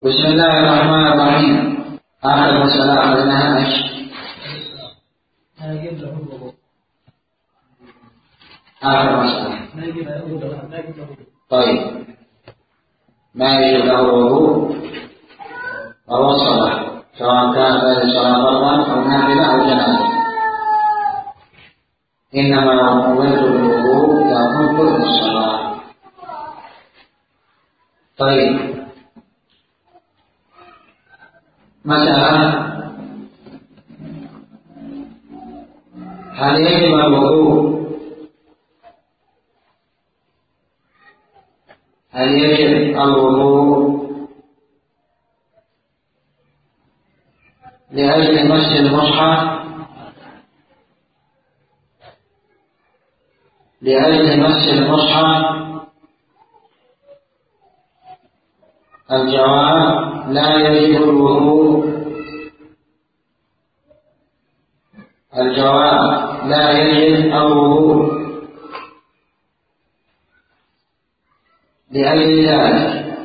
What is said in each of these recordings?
بسم الله الرحمن الرحيم. آخر مسألة أخذناها إيش؟ آخر مسألة. طيب، ما يجب له الوضوء وهو الصلاة، سواء كان هذه الصلاة فرضا أو نافلة أو جنازة. إنما أمرت بالوضوء إذا كنت في الصلاة. طيب، مسألة: هل يجب الوضوء؟ هل يجب الوضوء لأجل مس المصحف؟ لأجل مس المصحف؟ الجواب: لا يجب الوضوء. الجواب: لا يجب الوضوء لأجل ذلك.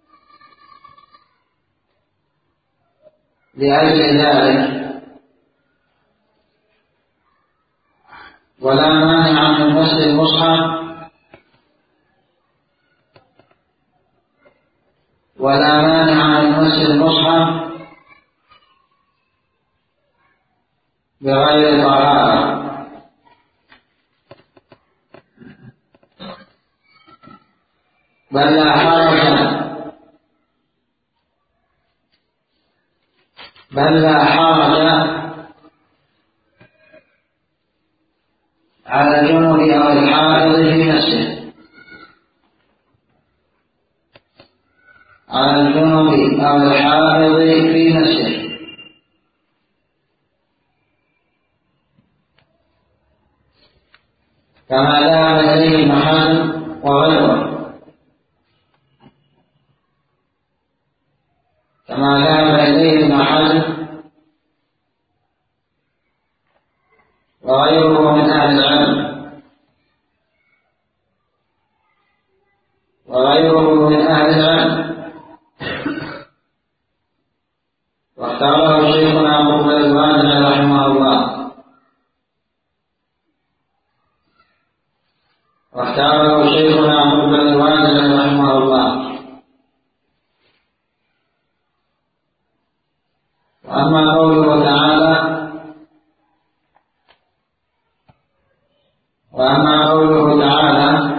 ولا مانع من مس المصحف، ولا مانع من مس المصحف بغير طهارة، بل لا حرج على الجنب أو الحائض في نفسه، على الجنب أو الحائض في نفسه، كما ذهب إليه ابن حزم وغيره، كما ذهب إليه ابن حزم وغيره من أهل العلم، واختاره شيخنا مقبل الوادع رحمه الله، وأما قوله تعالى: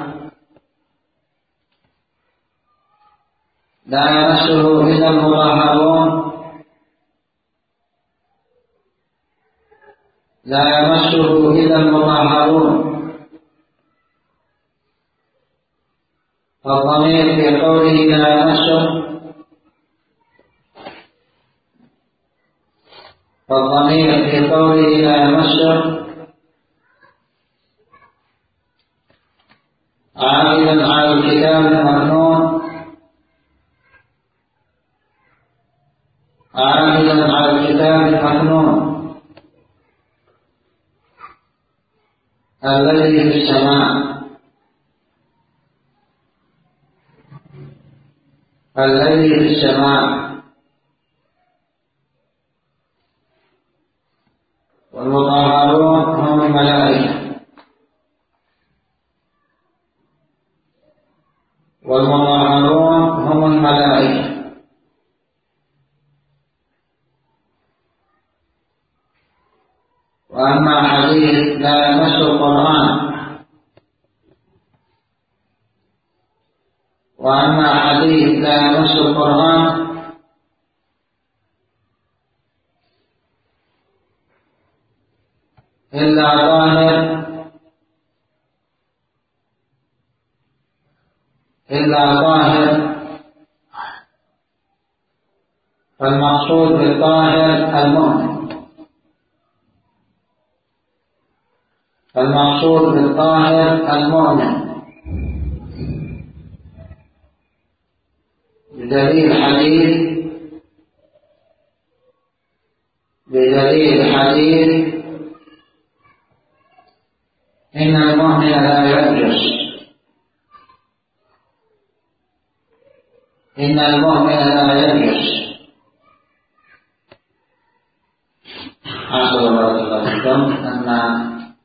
لا يمسه إلا المطهرون، فالضمير في قوله لا يمسه، عائدا على الكتاب المكنون الذي في السماء، والمطهرون هم الملائكة، وأما حديث لا يمس القرآن، إلا طاهر، فالمقصود بالطاهر المؤمن، بدليل حديث إن المؤمن لا ينجس، الحكم أن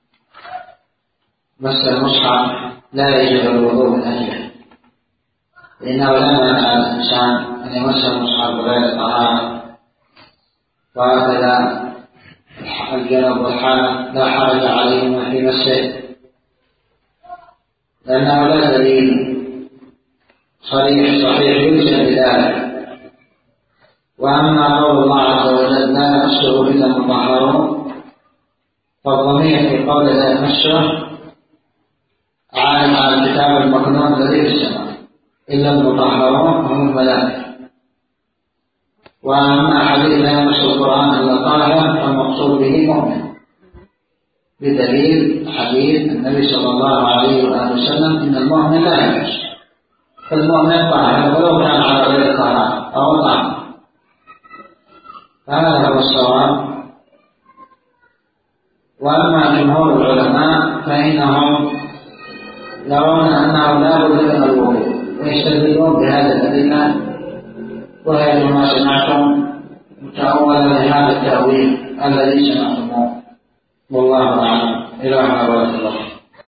مس المصحف لا يجب الوضوء من أجله، لأنه لا مانع الإنسان أن يمس المصحف بغير طهارة، وهكذا الجنب والحامل لا حرج عليهما في مسه، لأنه لا دليل صحيح يلزم بذلك. وأما قول الله عز وجل لا يمسه إلا المطهرون، فالضمير في قول لا يمسه عائد على الكتاب المكنون الذي في السماء، إلا المطهرون هم الملائكة. وأما حديث لا يمس القرآن إلا طاهر فالمقصود به مؤمن، بدليل حديث النبي صلى الله عليه وآله وسلم إن المؤمن لا يمس، فالمؤمن طاهر ولو كان على غير طهارة أو طعام. هذا هو الصواب. وأما جمهور العلماء فإنهم يرون أنه لا بد من الوضوء، ويستدلون بهذا الأدلة، وهي ما سمعتم متأولا لهذا التأويل الذي سمعتموه، والله أعلم. إلى هنا بارك الله.